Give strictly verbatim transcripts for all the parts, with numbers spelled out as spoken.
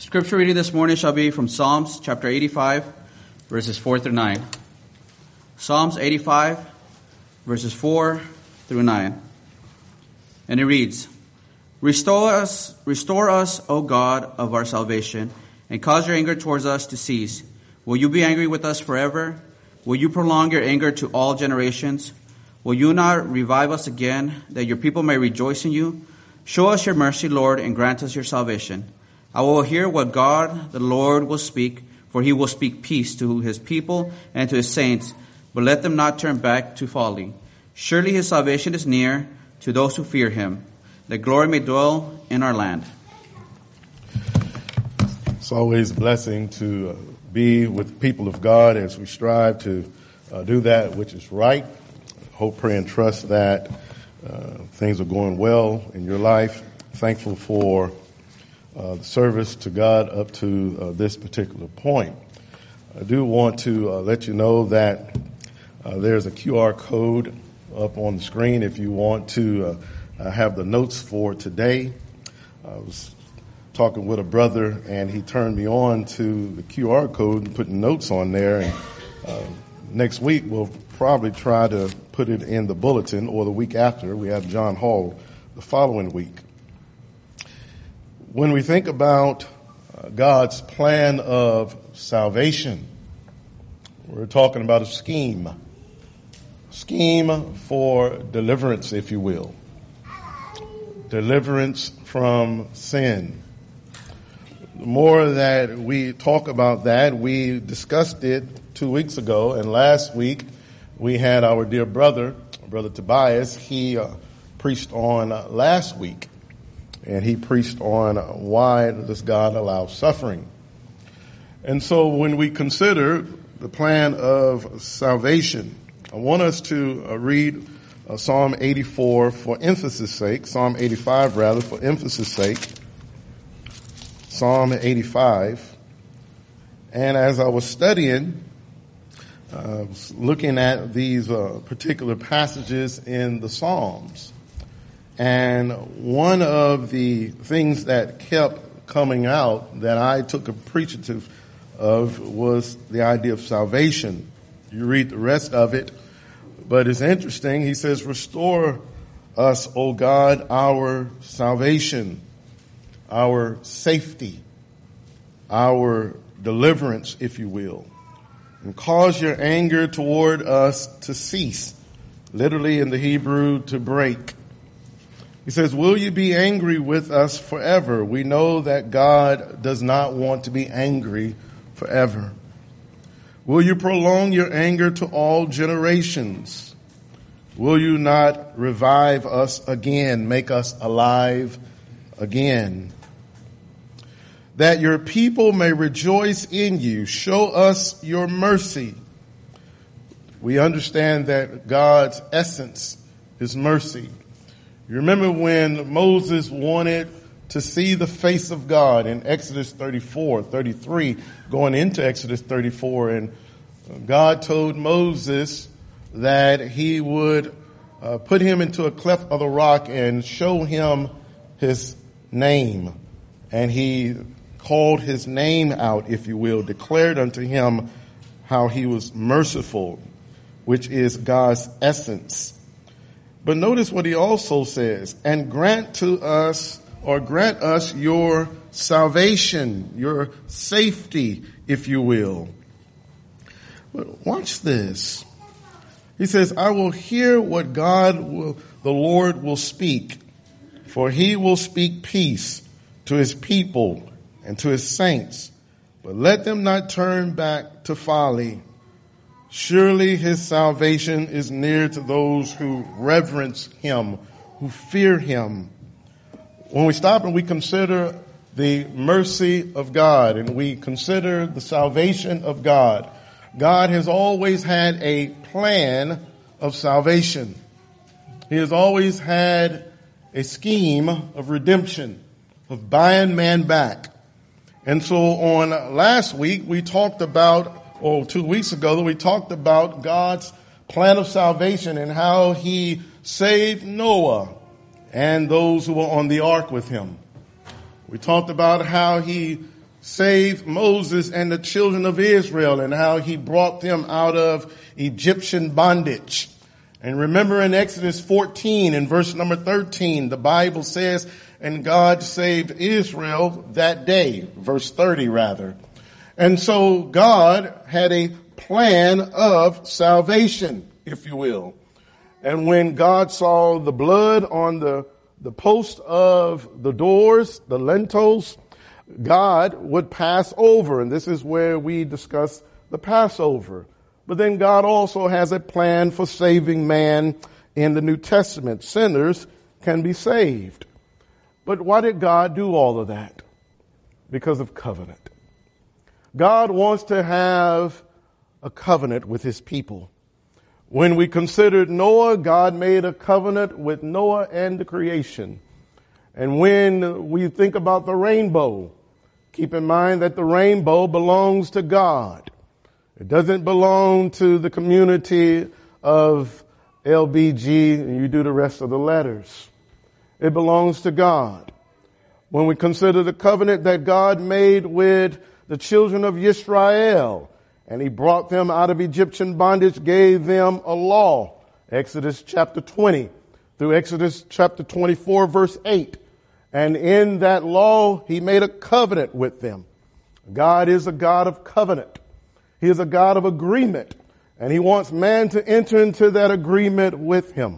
Scripture reading this morning shall be from Psalms chapter eighty-five, verses four through nine. Psalms eighty-five, verses four through nine. And it reads, Restore us, restore us, O God of our salvation, and cause your anger towards us to cease. Will you be angry with us forever? Will you prolong your anger to all generations? Will you not revive us again, that your people may rejoice in you? Show us your mercy, Lord, and grant us your salvation. I will hear what God, the Lord, will speak, for he will speak peace to his people and to his saints, but let them not turn back to folly. Surely his salvation is near to those who fear him, that glory may dwell in our land. It's always a blessing to uh, be with the people of God as we strive to uh, do that which is right. Hope, pray, and trust that uh, things are going well in your life. Thankful for uh, the service to God up to uh, this particular point. I do want to uh, let you know that uh, there's a Q R code up on the screen if you want to uh, uh, have the notes for today. I was talking with a brother, and he turned me on to the Q R code and putting notes on there. And uh, next week, we'll probably try to put it in the bulletin, or the week after. We have John Hall the following week. When we think about uh, God's plan of salvation, we're talking about a scheme. Scheme for deliverance, if you will. Deliverance from sin. The more that we talk about that, we discussed it two weeks ago, and last week we had our dear brother, Brother Tobias. He uh, preached on uh, last week, and he preached on uh, why does God allow suffering. And so when we consider the plan of salvation, I want us to uh, read uh, Psalm eighty-four for emphasis sake, Psalm eighty-five rather, for emphasis sake. Psalm eighty-five. And as I was studying, uh, I was looking at these uh, particular passages in the Psalms. And one of the things that kept coming out that I took appreciative of was the idea of salvation. You read the rest of it, but it's interesting. He says, Restore us, O God, our salvation, our safety, our deliverance, if you will, and cause your anger toward us to cease. Literally in the Hebrew, to break. He says, will you be angry with us forever? We know that God does not want to be angry forever. Will you prolong your anger to all generations? Will you not revive us again, make us alive again? That your people may rejoice in you. Show us your mercy. We understand that God's essence is mercy. You remember when Moses wanted to see the face of God in Exodus thirty-four, thirty-three, going into Exodus thirty-four, and God told Moses that he would uh, put him into a cleft of the rock and show him his name. And he called his name out, if you will, declared unto him how he was merciful, which is God's essence. But notice what he also says, and grant to us, or grant us your salvation, your safety, if you will. But watch this. He says, I will hear what God will, the Lord will speak, for he will speak peace to his people and to his saints, but let them not turn back to folly. Surely his salvation is near to those who reverence him, who fear him. When we stop and we consider the mercy of God and we consider the salvation of God, God has always had a plan of salvation. He has always had a scheme of redemption, of buying man back. And so on last week, we talked about or two weeks ago, we talked about God's plan of salvation and how he saved Noah and those who were on the ark with him. We talked about how he saved Moses and the children of Israel and how he brought them out of Egyptian bondage. And remember in Exodus fourteen in verse number thirteen, the Bible says, and God saved Israel that day, verse thirty rather. And so God had a plan of salvation, if you will. And when God saw the blood on the, the post of the doors, the lintels, God would pass over. And this is where we discuss the Passover. But then God also has a plan for saving man in the New Testament. Sinners can be saved. But why did God do all of that? Because of covenant. God wants to have a covenant with his people. When we considered Noah, God made a covenant with Noah and the creation. And when we think about the rainbow, keep in mind that the rainbow belongs to God. It doesn't belong to the community of L B G and you do the rest of the letters. It belongs to God. When we consider the covenant that God made with the children of Israel, and he brought them out of Egyptian bondage, gave them a law, Exodus chapter twenty through Exodus chapter twenty-four, verse eight. And in that law, he made a covenant with them. God is a God of covenant. He is a God of agreement, and he wants man to enter into that agreement with him.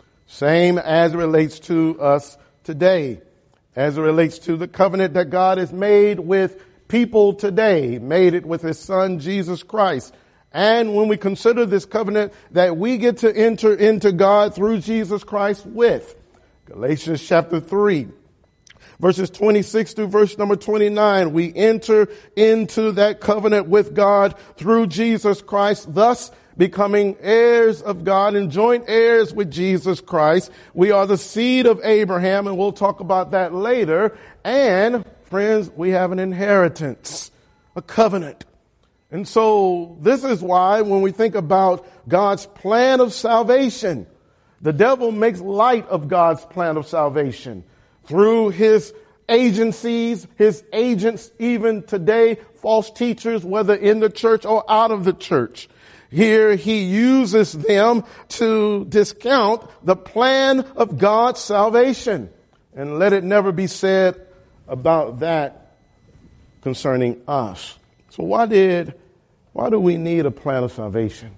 Same as it relates to us today, as it relates to the covenant that God has made with people today. He made it with his son, Jesus Christ. And when we consider this covenant that we get to enter into God through Jesus Christ with, Galatians chapter three, verses twenty-six through verse number twenty-nine, we enter into that covenant with God through Jesus Christ, thus becoming heirs of God and joint heirs with Jesus Christ. We are the seed of Abraham, and we'll talk about that later. And friends, we have an inheritance, a covenant. And so this is why when we think about God's plan of salvation, the devil makes light of God's plan of salvation through his agencies, his agents, even today, false teachers, whether in the church or out of the church. Here he uses them to discount the plan of God's salvation. And let it never be said about that concerning us. So why did, why do we need a plan of salvation?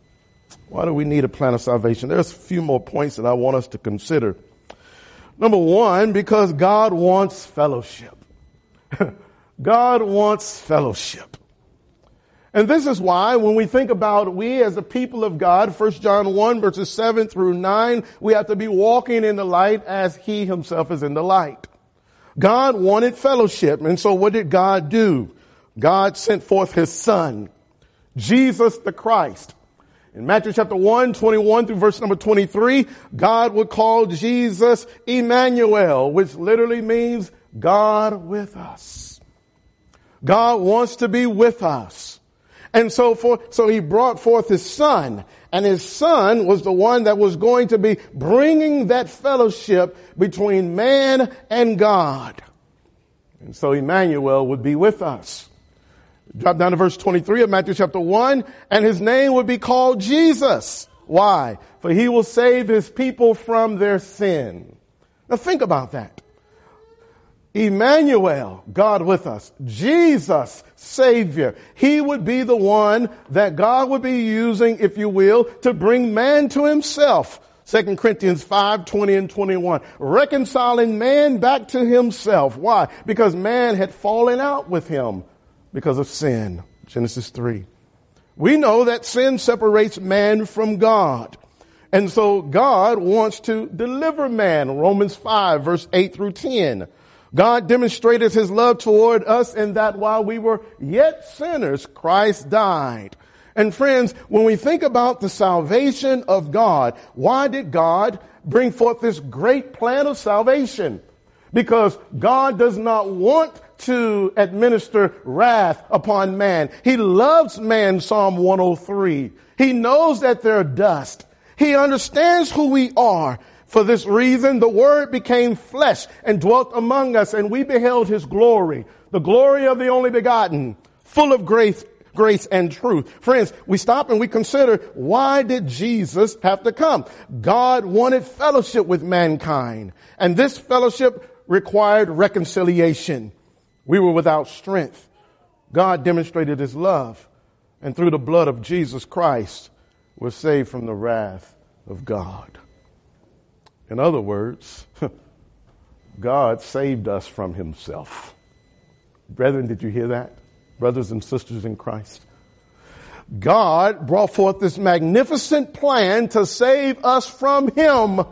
Why do we need a plan of salvation? There's a few more points that I want us to consider. Number one, because God wants fellowship. God wants fellowship. And this is why when we think about we as the people of God, First John one verses seven through nine, we have to be walking in the light as he himself is in the light. God wanted fellowship. And so what did God do? God sent forth his son, Jesus the Christ. In Matthew chapter one, twenty-one through verse number twenty-three, God would call Jesus Emmanuel, which literally means God with us. God wants to be with us. And so for, so he brought forth his son, and his son was the one that was going to be bringing that fellowship between man and God. And so Emmanuel would be with us. Drop down to verse twenty-three of Matthew chapter one, and his name would be called Jesus. Why? For he will save his people from their sin. Now think about that. Emmanuel, God with us. Jesus, Savior. He would be the one that God would be using, if you will, to bring man to himself. Second Corinthians five, twenty and twenty-one. Reconciling man back to himself. Why? Because man had fallen out with him because of sin. Genesis three. We know that sin separates man from God. And so God wants to deliver man. Romans five, verse eight through ten. God demonstrated his love toward us in that while we were yet sinners, Christ died. And friends, when we think about the salvation of God, why did God bring forth this great plan of salvation? Because God does not want to administer wrath upon man. He loves man, Psalm one oh three. He knows that they're dust. He understands who we are. For this reason, the Word became flesh and dwelt among us, and we beheld his glory, the glory of the only begotten, full of grace, grace and truth. Friends, we stop and we consider, why did Jesus have to come? God wanted fellowship with mankind, and this fellowship required reconciliation. We were without strength. God demonstrated his love, and through the blood of Jesus Christ, we're saved from the wrath of God. In other words, God saved us from himself. Brethren, did you hear that? Brothers and sisters in Christ. God brought forth this magnificent plan to save us from him,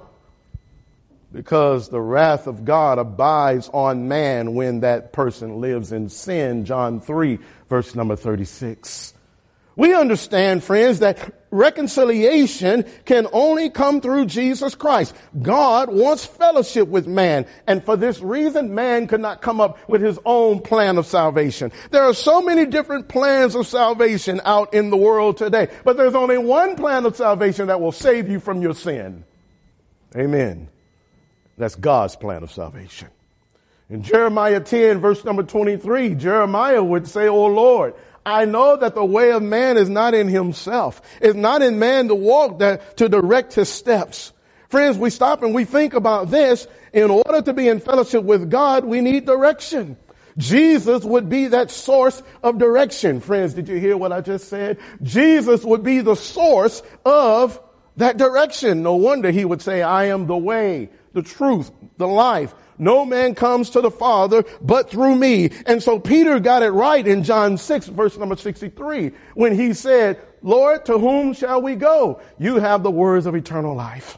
because the wrath of God abides on man when that person lives in sin. John three, verse number thirty-six. We understand, friends, that reconciliation can only come through Jesus Christ. God wants fellowship with man, and for this reason, man could not come up with his own plan of salvation. There are so many different plans of salvation out in the world today, but there's only one plan of salvation that will save you from your sin. Amen. That's God's plan of salvation. In Jeremiah ten, verse number twenty-three, Jeremiah would say, "O Lord, I know that the way of man is not in himself. It's not in man to walk, that, to direct his steps." Friends, we stop and we think about this. In order to be in fellowship with God, we need direction. Jesus would be that source of direction. Friends, did you hear what I just said? Jesus would be the source of that direction. No wonder he would say, "I am the way, the truth, the life. No man comes to the Father but through me." And so Peter got it right in John six, verse number sixty-three, when he said, "Lord, to whom shall we go? You have the words of eternal life."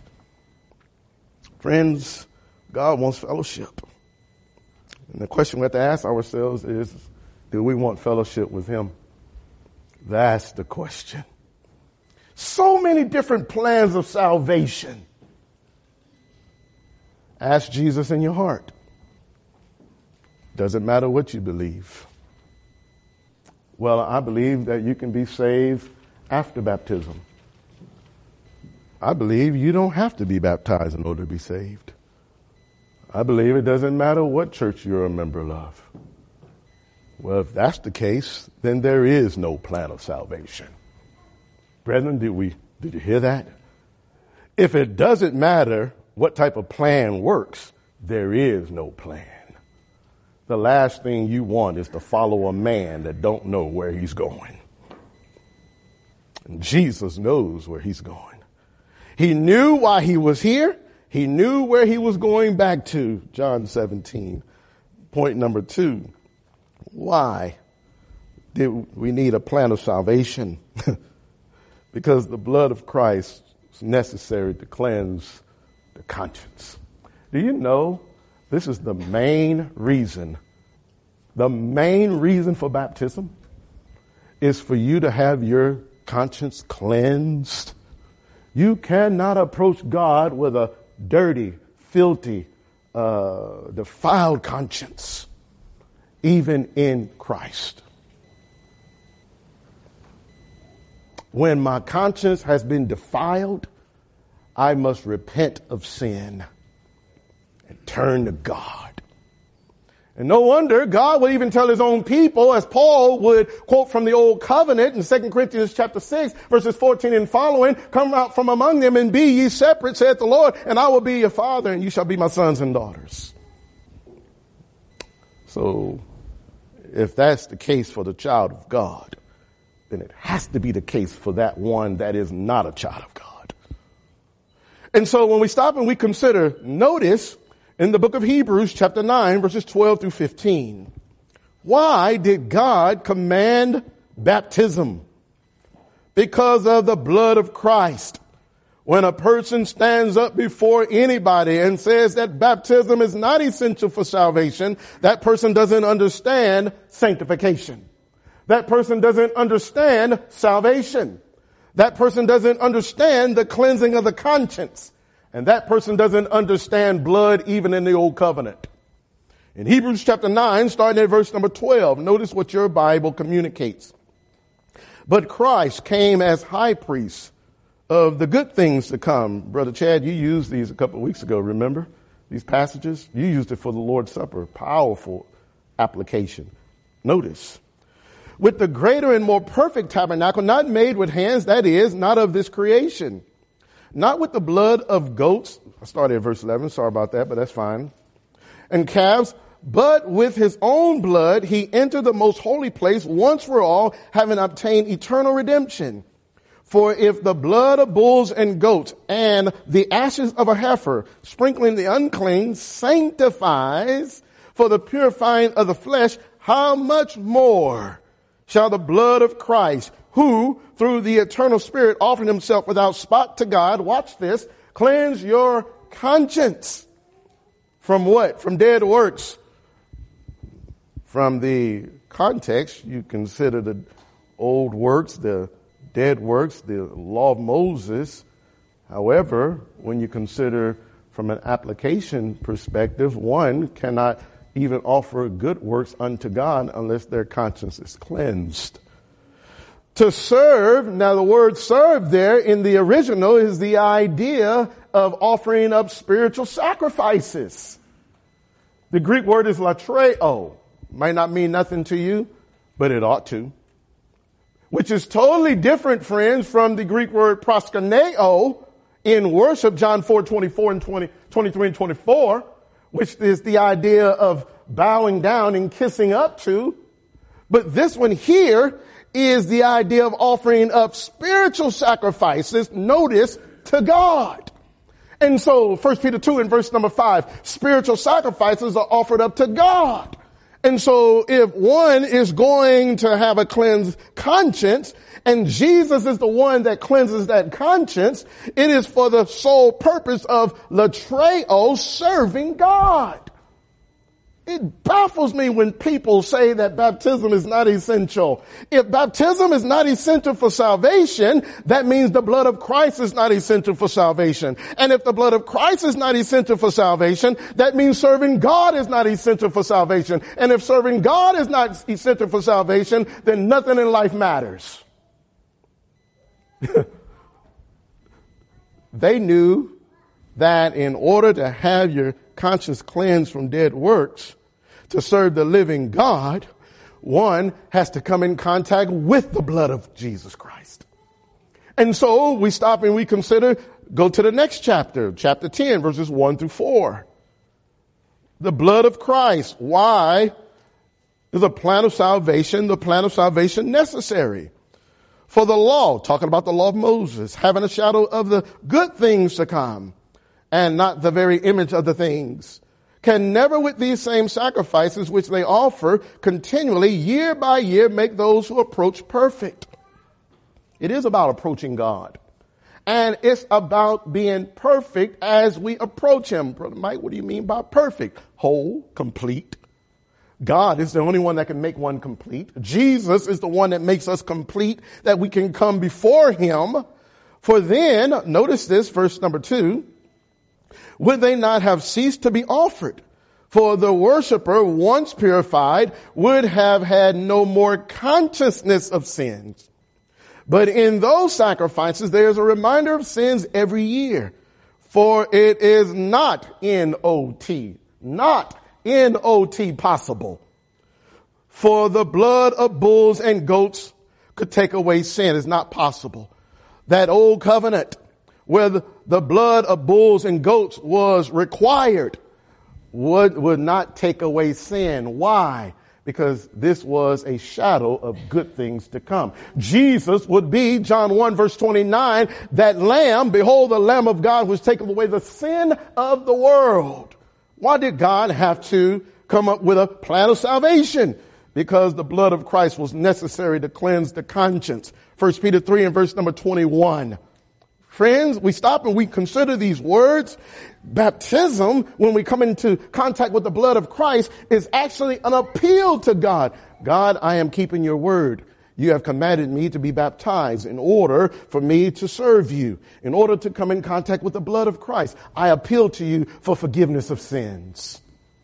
Friends, God wants fellowship. And the question we have to ask ourselves is, do we want fellowship with him? That's the question. So many different plans of salvation. Ask Jesus in your heart. Doesn't matter what you believe. Well, I believe that you can be saved after baptism. I believe you don't have to be baptized in order to be saved. I believe it doesn't matter what church you're a member of. Well, if that's the case, then there is no plan of salvation. Brethren, did we, did you hear that? If it doesn't matter what type of plan works, there is no plan. The last thing you want is to follow a man that don't know where he's going. And Jesus knows where he's going. He knew why he was here. He knew where he was going back to. John seventeen. Point number two. Why did we need a plan of salvation? Because the blood of Christ is necessary to cleanse the conscience. Do you know this is the main reason, the main reason for baptism is for you to have your conscience cleansed? You cannot approach God with a dirty, filthy, uh, defiled conscience, even in Christ. When my conscience has been defiled, I must repent of sin and turn to God. And no wonder God would even tell his own people, as Paul would quote from the Old Covenant in Second Corinthians chapter six, verses fourteen and following, "Come out from among them and be ye separate, saith the Lord, and I will be your father, and you shall be my sons and daughters." So if that's the case for the child of God, then it has to be the case for that one that is not a child of God. And so when we stop and we consider, notice in the book of Hebrews chapter nine, verses twelve through fifteen, why did God command baptism? Because of the blood of Christ. When a person stands up before anybody and says that baptism is not essential for salvation, that person doesn't understand sanctification. That person doesn't understand salvation. That person doesn't understand the cleansing of the conscience. And that person doesn't understand blood even in the Old Covenant. In Hebrews chapter nine, starting at verse number twelve, notice what your Bible communicates. "But Christ came as high priest of the good things to come. Brother Chad, you used these a couple of weeks ago, remember? These passages? You used it for the Lord's Supper. Powerful application. Notice. With the greater and more perfect tabernacle, not made with hands, that is, not of this creation. Not with the blood of goats. I started at verse eleven. Sorry about that, but that's fine. And calves, but with his own blood, he entered the most holy place once for all, having obtained eternal redemption. For if the blood of bulls and goats and the ashes of a heifer, sprinkling the unclean, sanctifies for the purifying of the flesh, how much more shall the blood of Christ, who through the eternal Spirit offered himself without spot to God, watch this, cleanse your conscience from what? From dead works. From the context, you consider the old works, the dead works, the law of Moses. However, when you consider from an application perspective, one cannot even offer good works unto God unless their conscience is cleansed. To serve, now the word serve there in the original is the idea of offering up spiritual sacrifices. The Greek word is latreo. Might not mean nothing to you, but it ought to. Which is totally different, friends, from the Greek word proskuneo in worship, John four, twenty-four and twenty, twenty-three and twenty-four, which is the idea of bowing down and kissing up to. But this one here is the idea of offering up spiritual sacrifices, notice, to God. And so First Peter two and verse number five, spiritual sacrifices are offered up to God. And so if one is going to have a cleansed conscience, and Jesus is the one that cleanses that conscience, it is for the sole purpose of latreo, serving God. It baffles me when people say that baptism is not essential. If baptism is not essential for salvation, that means the blood of Christ is not essential for salvation. And if the blood of Christ is not essential for salvation, that means serving God is not essential for salvation. And if serving God is not essential for salvation, then nothing in life matters. They knew that in order to have your conscience cleansed from dead works, to serve the living God, one has to come in contact with the blood of Jesus Christ. And so we stop and we consider, go to the next chapter, chapter ten, verses one through four. The blood of Christ. Why is a plan of salvation, the plan of salvation necessary? For the law, talking about the law of Moses, having a shadow of the good things to come and not the very image of the things, can never with these same sacrifices which they offer continually year by year make those who approach perfect. It is about approaching God. And it's about being perfect as we approach him. Brother Mike, what do you mean by perfect? Whole, complete. God is the only one that can make one complete. Jesus is the one that makes us complete, that we can come before him. For then, notice this, verse number two, would they not have ceased to be offered? For the worshiper, once purified, would have had no more consciousness of sins. But in those sacrifices, there is a reminder of sins every year. For it is not N O T, not N O T possible. For the blood of bulls and goats could take away sin. It's not possible. That old covenant where the, the blood of bulls and goats was required would, would not take away sin. Why? Because this was a shadow of good things to come. Jesus would be, John one verse twenty-nine, that lamb, behold the Lamb of God which taketh away the sin of the world. Why did God have to come up with a plan of salvation? Because the blood of Christ was necessary to cleanse the conscience. First Peter three and verse number twenty-one. Friends, we stop and we consider these words. Baptism, when we come into contact with the blood of Christ, is actually an appeal to God. God, I am keeping your word. You have commanded me to be baptized in order for me to serve you, in order to come in contact with the blood of Christ. I appeal to you for forgiveness of sins.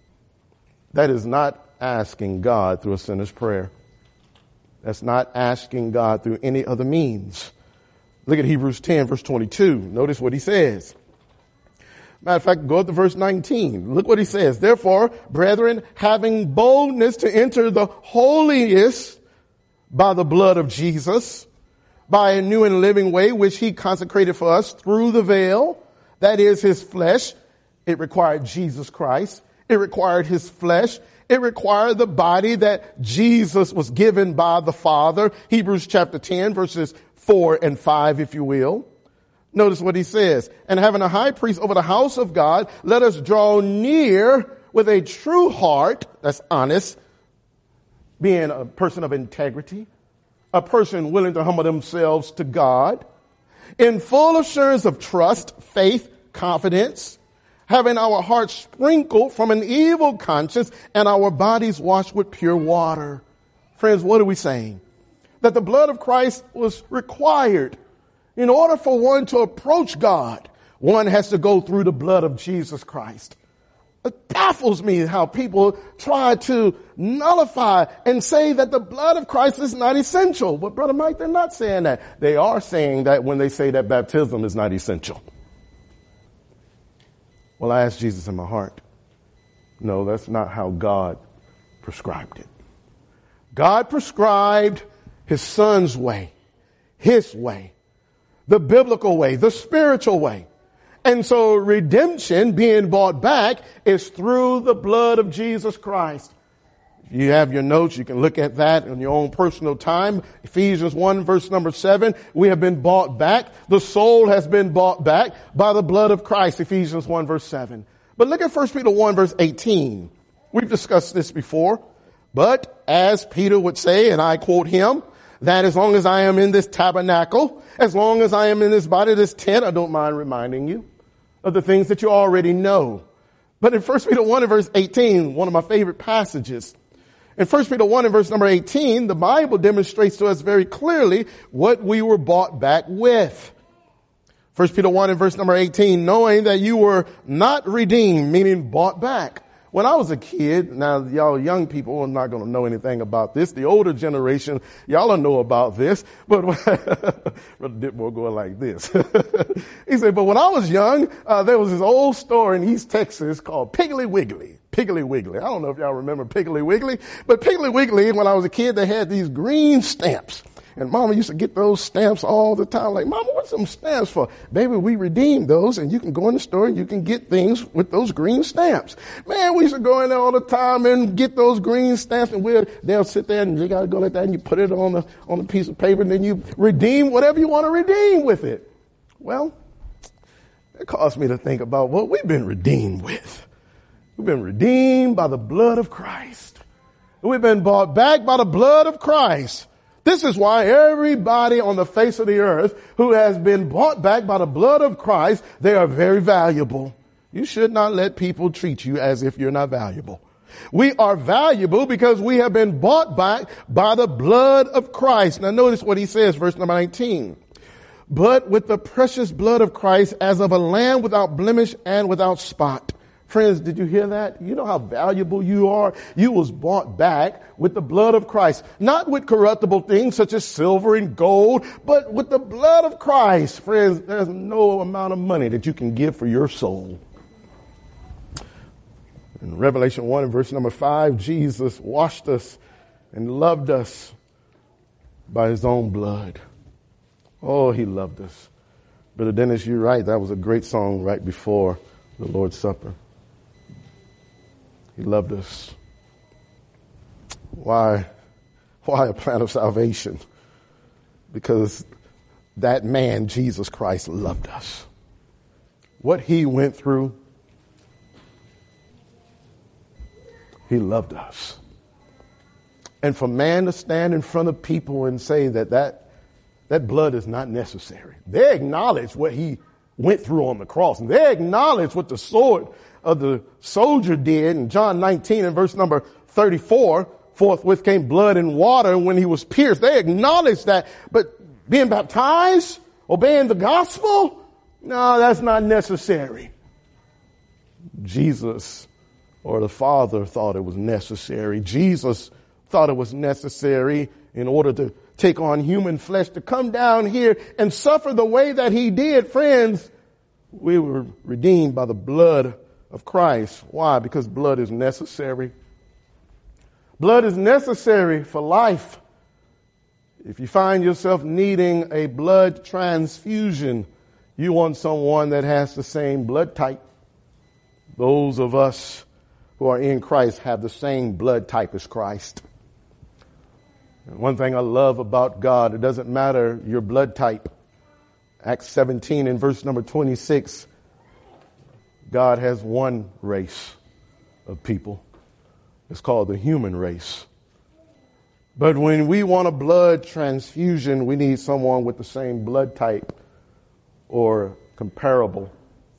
That is not asking God through a sinner's prayer. That's not asking God through any other means. Look at Hebrews ten, verse twenty-two. Notice what he says. Matter of fact, go up to verse nineteen. Look what he says. Therefore, brethren, having boldness to enter the holiest by the blood of Jesus, by a new and living way, which he consecrated for us through the veil, that is his flesh. It required Jesus Christ. It required his flesh. It required the body that Jesus was given by the Father. Hebrews chapter ten, verses four and five, if you will. Notice what he says. And having a high priest over the house of God, let us draw near with a true heart, that's honest, being a person of integrity, a person willing to humble themselves to God, in full assurance of trust, faith, confidence, having our hearts sprinkled from an evil conscience and our bodies washed with pure water. Friends, what are we saying? That the blood of Christ was required. In order for one to approach God, one has to go through the blood of Jesus Christ. It baffles me how people try to nullify and say that the blood of Christ is not essential. But Brother Mike, they're not saying that. They are saying that when they say that baptism is not essential. Well, I asked Jesus in my heart. No, that's not how God prescribed it. God prescribed his son's way, his way, the biblical way, the spiritual way. And so redemption, being bought back, is through the blood of Jesus Christ. If you have your notes, you can look at that in your own personal time. Ephesians one, verse number seven, we have been bought back. The soul has been bought back by the blood of Christ, Ephesians one, verse seven. But look at First Peter one, verse eighteen. We've discussed this before. But as Peter would say, and I quote him, that as long as I am in this tabernacle, as long as I am in this body, this tent, I don't mind reminding you of the things that you already know. But in First Peter one and verse eighteen, one of my favorite passages, in First Peter one and verse number eighteen, the Bible demonstrates to us very clearly what we were bought back with. First Peter one and verse number eighteen, knowing that you were not redeemed, meaning bought back. When I was a kid, now y'all young people are not going to know anything about this. The older generation, y'all don't know about this. But Brother Ditmore going like this. He said, but when I was young, uh, there was this old store in East Texas called Piggly Wiggly. Piggly Wiggly. I don't know if y'all remember Piggly Wiggly, but Piggly Wiggly, when I was a kid, they had these green stamps. And Mama used to get those stamps all the time. Like, Mama, what's some stamps for? Baby, we redeemed those, and you can go in the store and you can get things with those green stamps. Man, we used to go in there all the time and get those green stamps, and we'll, they'll sit there and you gotta go like that, and you put it on the, on a piece of paper, and then you redeem whatever you want to redeem with it. Well, it caused me to think about what we've been redeemed with. We've been redeemed by the blood of Christ. We've been bought back by the blood of Christ. This is why everybody on the face of the earth who has been bought back by the blood of Christ, they are very valuable. You should not let people treat you as if you're not valuable. We are valuable because we have been bought back by the blood of Christ. Now notice what he says, verse number nineteen. But with the precious blood of Christ as of a lamb without blemish and without spot. Friends, did you hear that? You know how valuable you are? You was bought back with the blood of Christ. Not with corruptible things such as silver and gold, but with the blood of Christ. Friends, there's no amount of money that you can give for your soul. In Revelation one and verse number five, Jesus washed us and loved us by his own blood. Oh, he loved us. Brother Dennis, you're right. That was a great song right before the Lord's Supper. He loved us. Why? Why a plan of salvation? Because that man, Jesus Christ, loved us. What he went through, he loved us. And for man to stand in front of people and say that that, that blood is not necessary. They acknowledge what he went through on the cross. And they acknowledge what the sword of the soldier did in John nineteen and verse number thirty-four. Forthwith came blood and water when he was pierced. They acknowledge that. But being baptized, obeying the gospel, no, that's not necessary. Jesus or the Father thought it was necessary. Jesus thought it was necessary in order to take on human flesh to come down here and suffer the way that he did. Friends, we were redeemed by the blood of Christ. Why? Because blood is necessary. Blood is necessary for life. If you find yourself needing a blood transfusion, you want someone that has the same blood type. Those of us who are in Christ have the same blood type as Christ. And one thing I love about God, it doesn't matter your blood type. Acts seventeen and verse number twenty-six, God has one race of people. It's called the human race. But when we want a blood transfusion, we need someone with the same blood type or comparable.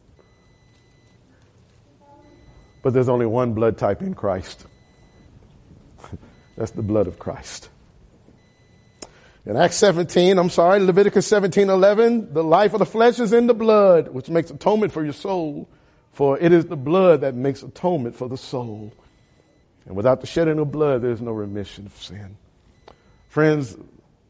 But there's only one blood type in Christ. That's the blood of Christ. In Acts seventeen, I'm sorry, Leviticus seventeen eleven, the life of the flesh is in the blood, which makes atonement for your soul. For it is the blood that makes atonement for the soul. And without the shedding of blood, there's no remission of sin. Friends,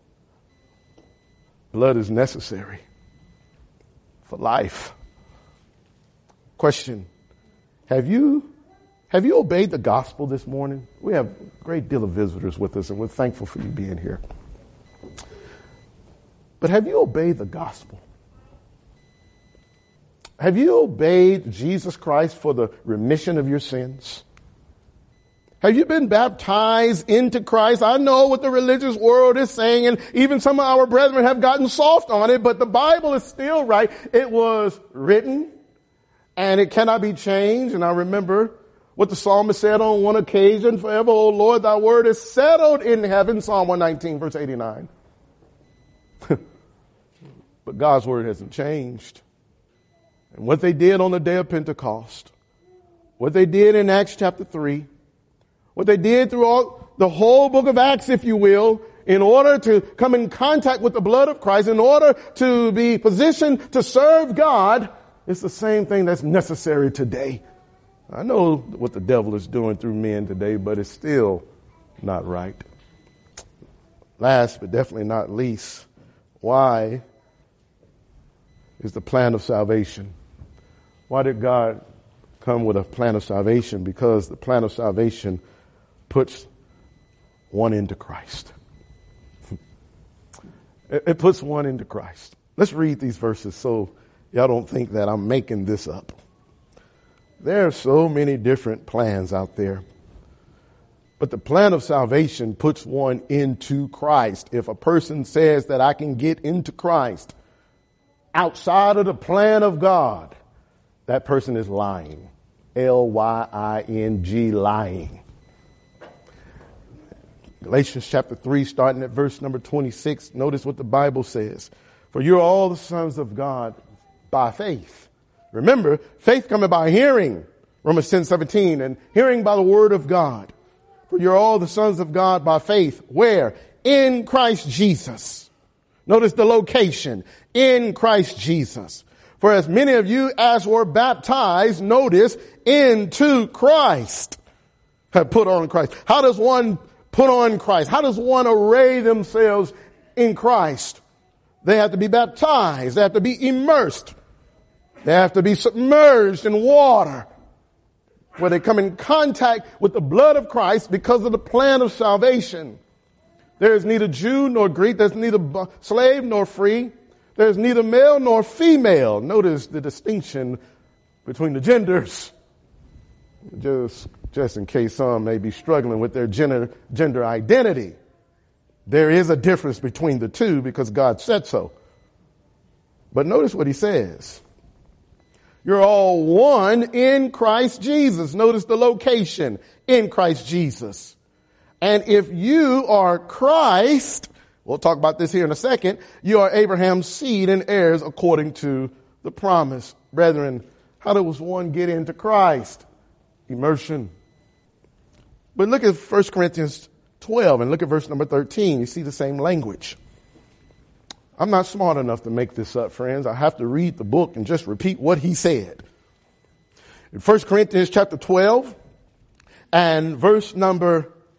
blood is necessary for life. Question. Have you, have you obeyed the gospel this morning? We have a great deal of visitors with us, and we're thankful for you being here. But have you obeyed the gospel? Have you obeyed Jesus Christ for the remission of your sins? Have you been baptized into Christ? I know what the religious world is saying, and even some of our brethren have gotten soft on it, but the Bible is still right. It was written, and it cannot be changed. And I remember what the psalmist said on one occasion, forever, O Lord, thy word is settled in heaven, Psalm one nineteen, verse eighty-nine. But God's word hasn't changed. And what they did on the day of Pentecost, what they did in Acts chapter three, what they did throughout the whole book of Acts, if you will, in order to come in contact with the blood of Christ, in order to be positioned to serve God, it's the same thing that's necessary today. I know what the devil is doing through men today, but it's still not right. Last but definitely not least, why is the plan of salvation? Why did God come with a plan of salvation? Because the plan of salvation puts one into Christ. It puts one into Christ. Let's read these verses so y'all don't think that I'm making this up. There are so many different plans out there. But the plan of salvation puts one into Christ. If a person says that I can get into Christ outside of the plan of God, that person is lying. L Y I N G, lying. Galatians chapter three, starting at verse number twenty-six, notice what the Bible says. For you're all the sons of God by faith. Remember, faith coming by hearing, Romans ten seventeen, and hearing by the word of God. For you're all the sons of God by faith. Where? In Christ Jesus. Notice the location. In Christ Jesus. For as many of you as were baptized, notice, into Christ, have put on Christ. How does one put on Christ? How does one array themselves in Christ? They have to be baptized. They have to be immersed. They have to be submerged in water, where they come in contact with the blood of Christ because of the plan of salvation. There is neither Jew nor Greek. There's neither slave nor free. There's neither male nor female. Notice the distinction between the genders. Just, just in case some may be struggling with their gender, gender identity. There is a difference between the two because God said so. But notice what he says. You're all one in Christ Jesus. Notice the location, in Christ Jesus. And if you are Christ, we'll talk about this here in a second, you are Abraham's seed and heirs according to the promise. Brethren, how does one get into Christ? Immersion. But look at First Corinthians twelve and look at verse number thirteen. You see the same language. I'm not smart enough to make this up, friends. I have to read the book and just repeat what he said. In First Corinthians chapter twelve and verse number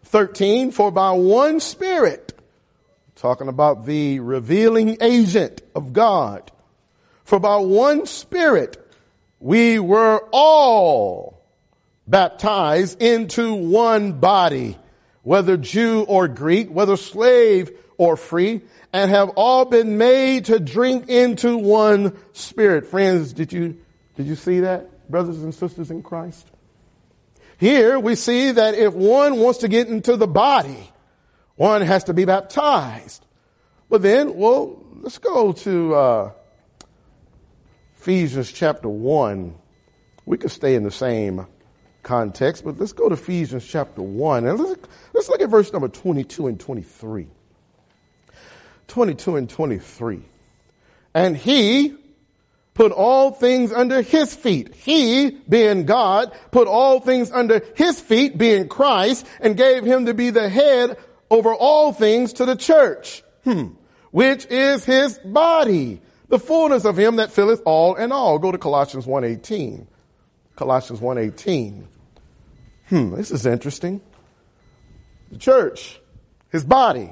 thirteen, for by one Spirit, talking about the revealing agent of God, for by one Spirit we were all baptized into one body, whether Jew or Greek, whether slave or free, and have all been made to drink into one Spirit. Friends, did you, did you see that, brothers and sisters in Christ? Here we see that if one wants to get into the body, one has to be baptized. But then, well, let's go to uh, Ephesians chapter one. We could stay in the same context, but let's go to Ephesians chapter one. And let's, let's look at verse number twenty-two and twenty-three. twenty-two and twenty-three. And he put all things under his feet. He, being God, put all things under his feet, being Christ, and gave him to be the head over all things to the church, hmm, which is his body, the fullness of him that filleth all in all. Go to Colossians one eighteen. Colossians one eighteen. Hmm, this is interesting. The church, his body,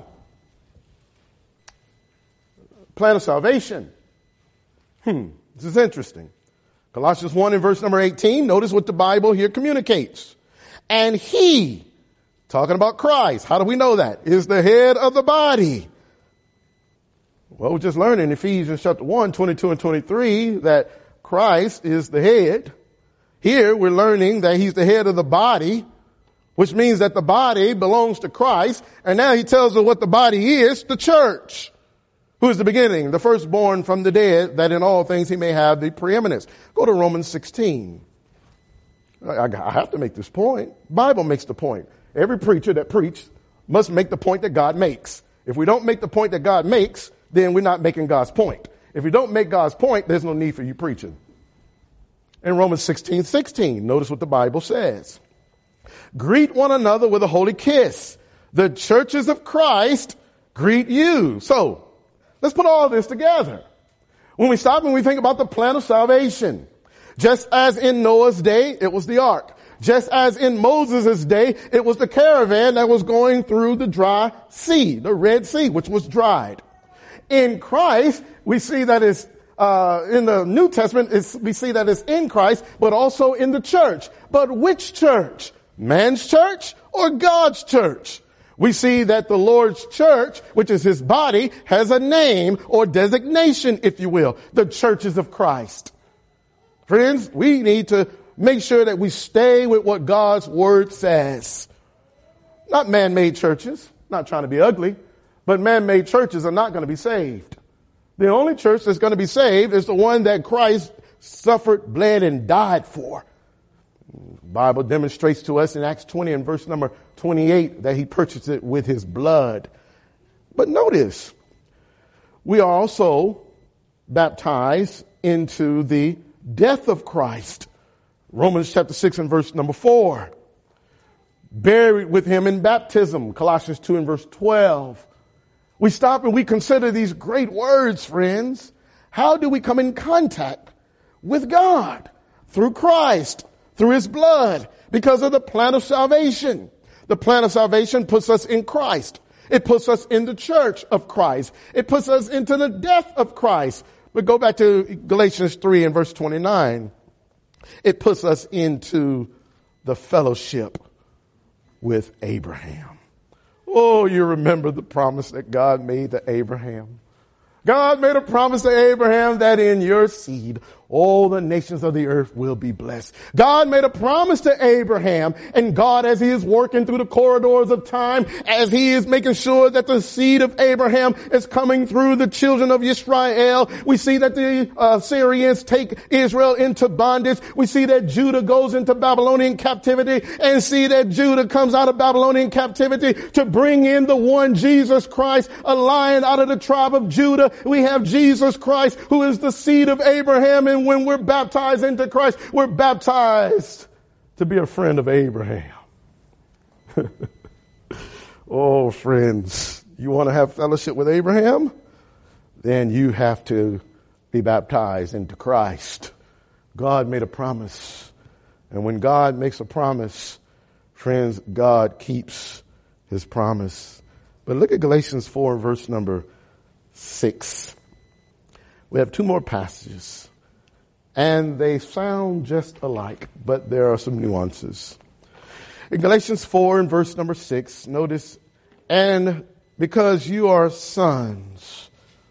plan of salvation. Hmm, this is interesting. Colossians one in verse number eighteen, notice what the Bible here communicates. And he, talking about Christ, how do we know that? Is the head of the body. Well, we're just learning in Ephesians chapter one, twenty-two and twenty-three that Christ is the head. Here we're learning that he's the head of the body, which means that the body belongs to Christ. And now he tells us what the body is, the church. Who is the beginning, the firstborn from the dead, that in all things he may have the preeminence. Go to Romans sixteen. I, I have to make this point. Bible makes the point. Every preacher that preaches must make the point that God makes. If we don't make the point that God makes, then we're not making God's point. If you don't make God's point, there's no need for you preaching. In Romans sixteen, sixteen, notice what the Bible says. Greet one another with a holy kiss. The churches of Christ greet you. So, let's put all this together. When we stop and we think about the plan of salvation, just as in Noah's day, it was the ark. Just as in Moses' day, it was the caravan that was going through the dry sea, the Red Sea, which was dried. In Christ, we see that it's, uh, in the New Testament, it's, we see that it's in Christ, but also in the church. But which church? Man's church or God's church? We see that the Lord's church, which is his body, has a name or designation, if you will, the churches of Christ. Friends, we need to make sure that we stay with what God's word says. Not man-made churches, not trying to be ugly, but man-made churches are not going to be saved. The only church that's going to be saved is the one that Christ suffered, bled, and died for. The Bible demonstrates to us in Acts twenty and verse number twenty-eight that he purchased it with his blood. But notice, we are also baptized into the death of Christ. Romans chapter six and verse number four. Buried with him in baptism. Colossians two and verse twelve. We stop and we consider these great words, friends. How do we come in contact with God? Through Christ, through his blood, because of the plan of salvation. The plan of salvation puts us in Christ. It puts us in the church of Christ. It puts us into the death of Christ. But go back to Galatians three and verse twenty-nine. It puts us into the fellowship with Abraham. Oh, you remember the promise that God made to Abraham. God made a promise to Abraham that in your seed, all the nations of the earth will be blessed. God made a promise to Abraham, and God, as he is working through the corridors of time, as he is making sure that the seed of Abraham is coming through the children of Israel, we see that the uh, Syrians take Israel into bondage. We see that Judah goes into Babylonian captivity, and see that Judah comes out of Babylonian captivity to bring in the one Jesus Christ, a lion out of the tribe of Judah. We have Jesus Christ, who is the seed of Abraham, and when we're baptized into Christ, we're baptized to be a friend of Abraham. Oh, friends, you want to have fellowship with Abraham? Then you have to be baptized into Christ. God made a promise. And when God makes a promise, friends, God keeps his promise. But look at Galatians four, verse number six. We have two more passages, and they sound just alike, but there are some nuances. In Galatians four and verse number six, notice, and because you are sons.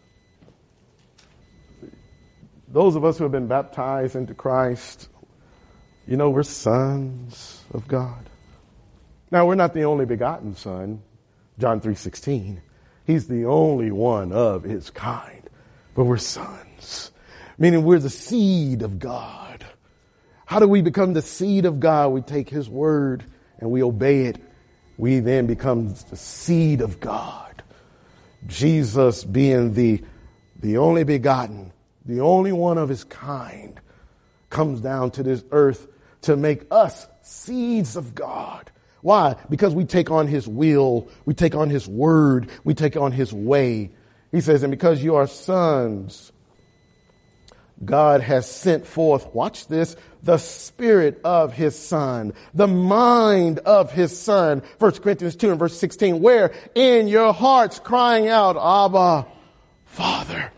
Those of us who have been baptized into Christ, you know, we're sons of God. Now, we're not the only begotten son, John three sixteen. He's the only one of his kind, but we're sons, meaning we're the seed of God. How do we become the seed of God? We take his word and we obey it. We then become the seed of God. Jesus being the, the only begotten, the only one of his kind, comes down to this earth to make us seeds of God. Why? Because we take on his will, we take on his word, we take on his way. He says, and because you are sons, God has sent forth, watch this, the spirit of his son, the mind of his son. First Corinthians two and verse sixteen, where in your hearts crying out, Abba, Father.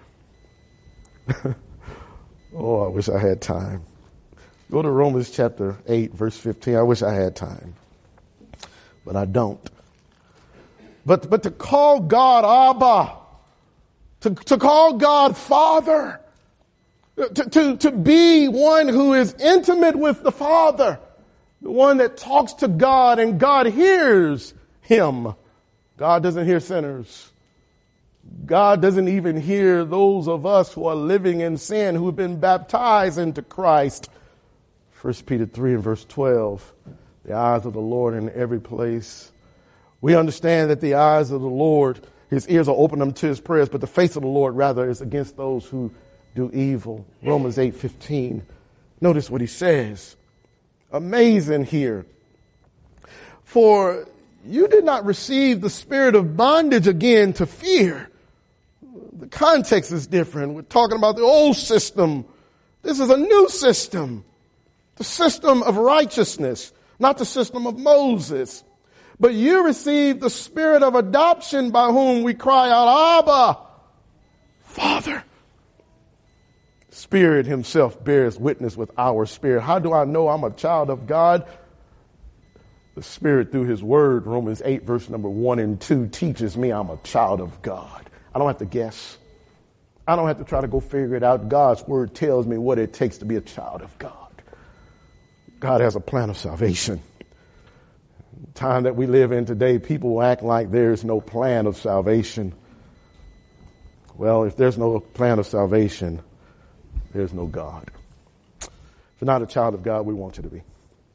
Oh, I wish I had time. Go to Romans chapter eight, verse fifteen. I wish I had time, but I don't. But, but to call God Abba, to, to call God Father, To, to, to be one who is intimate with the Father, the one that talks to God and God hears him. God doesn't hear sinners. God doesn't even hear those of us who are living in sin, who have been baptized into Christ. First Peter three and verse twelve, the eyes of the Lord in every place. We understand that the eyes of the Lord, his ears are open unto his prayers, but the face of the Lord rather is against those who do evil. Romans eight fifteen. Notice what he says. Amazing here. For you did not receive the spirit of bondage again to fear. The context is different. We're talking about the old system. This is a new system. The system of righteousness, not the system of Moses. But you received the spirit of adoption by whom we cry out, Abba, Father. Spirit himself bears witness with our spirit. How do I know I'm a child of God? The Spirit through his word, Romans eight, verse number one and two, teaches me I'm a child of God. I don't have to guess. I don't have to try to go figure it out. God's word tells me what it takes to be a child of God. God has a plan of salvation. The time that we live in today, people act like there's no plan of salvation. Well, if there's no plan of salvation, there's no God. If you're not a child of God, we want you to be.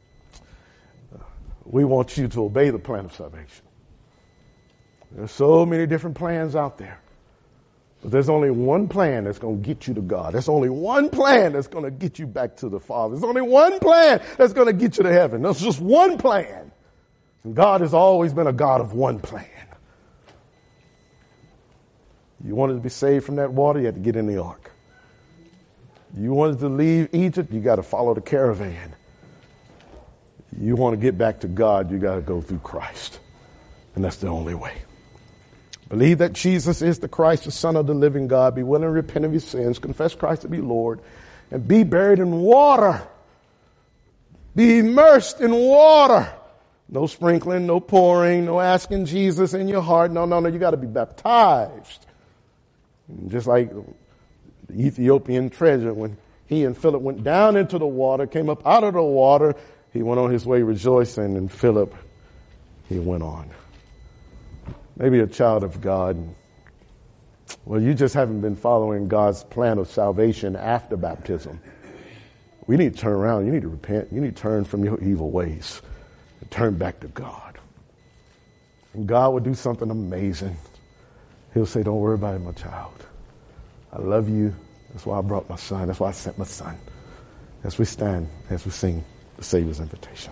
We want you to obey the plan of salvation. There's so many different plans out there. But there's only one plan that's going to get you to God. There's only one plan that's going to get you back to the Father. There's only one plan that's going to get you to heaven. There's just one plan. And God has always been a God of one plan. You wanted to be saved from that water, you had to get in the ark. You wanted to leave Egypt, you got to follow the caravan. You want to get back to God, you got to go through Christ. And that's the only way. Believe that Jesus is the Christ, the Son of the living God. Be willing to repent of your sins. Confess Christ to be Lord. And be buried in water. Be immersed in water. No sprinkling, no pouring, no asking Jesus in your heart. No, no, no. You got to be baptized. Just like the Ethiopian treasure, when he and Philip went down into the water, came up out of the water, he went on his way rejoicing, and Philip, he went on. Maybe a child of God. Well, you just haven't been following God's plan of salvation after baptism. We need to turn around. You need to repent. You need to turn from your evil ways and turn back to God. And God will do something amazing. He'll say, don't worry about it, my child. I love you. That's why I brought my son. That's why I sent my son. As we stand, as we sing the Savior's invitation.